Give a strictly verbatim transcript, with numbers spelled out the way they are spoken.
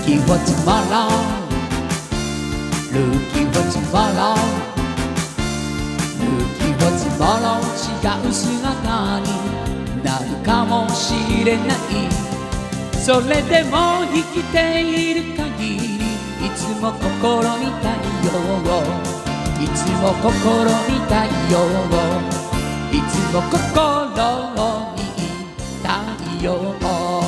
Looking for tomorrow, looking for tomorrow, looking for tomorrow 違う姿になるかもしれない。それでも生きている限りいつも心に太陽を、いつも心に太陽を、いつも心に太陽を